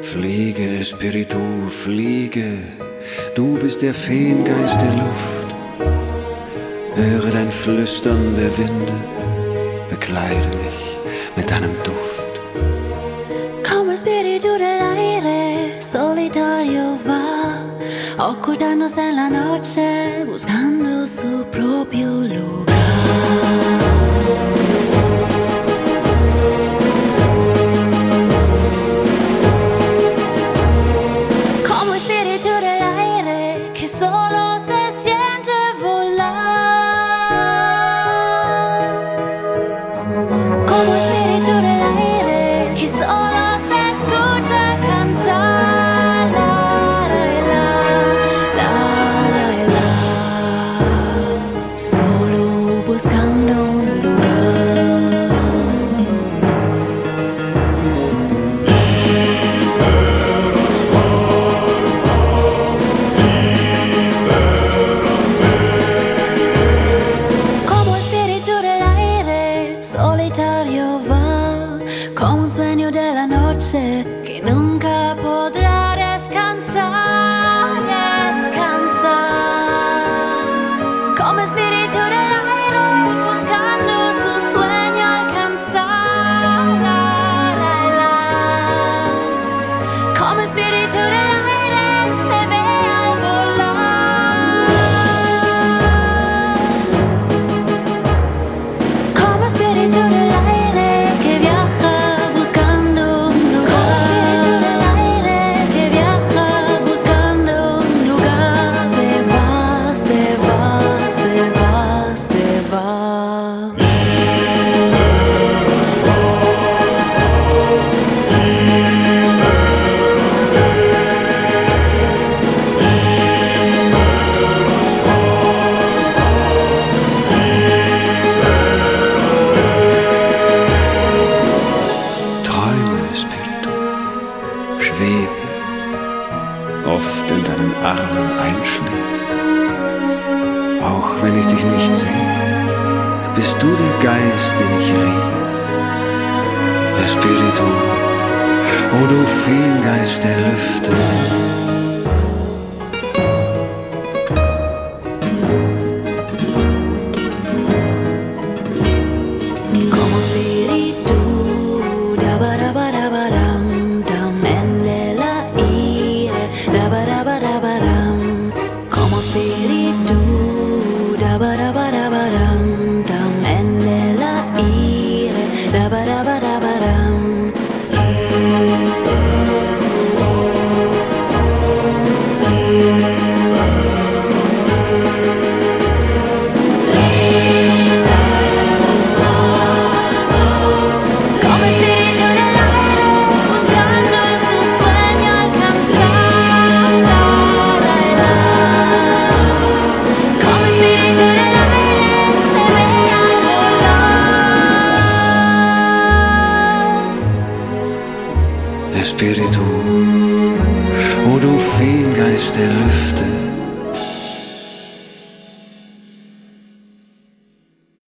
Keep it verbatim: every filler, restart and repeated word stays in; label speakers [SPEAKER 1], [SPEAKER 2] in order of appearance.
[SPEAKER 1] Fliege, Espiritu, fliege, du bist der Feengeist der Luft. Höre dein Flüstern der Winde, bekleide mich mit deinem Duft.
[SPEAKER 2] Come spirito dell'aire, solitario va, ocultándose en la noche, buscando su propio lugar. Solo se siente volar, como espíritu del aire que solo se escucha cantar, la, la, la, la, la, solo buscando un lugar. Solitario va, como un sueño de la noche que nunca podrá descansar, descansar. Como espíritu del aire, buscando su sueño alcanzar, la, la, la. Como espíritu del aire se ve al volar. Como espíritu del aire que viaja buscando un lugar. Como espíritu del aire que viaja buscando un lugar. Se va, se va, se va, se va.
[SPEAKER 1] Schwebe, oft in deinen Armen einschläf. Auch wenn ich dich nicht sehe, bist du der Geist, den ich rief. Espiritu, o du Feengeist der Lüfte.
[SPEAKER 2] Como espíritu, da ba da ba da ba dam dam, en el aire, da ba da ba da ba dam. Como espíritu, da ba da ba da ba dam dam, en el aire, da ba da ba da ba dam. Como espíritu del aire, buscando su sueño alcanzar, la, la, la. Como espíritu del aire se ve al volar.
[SPEAKER 1] Espiritu, o du Feengeist der Lüfte.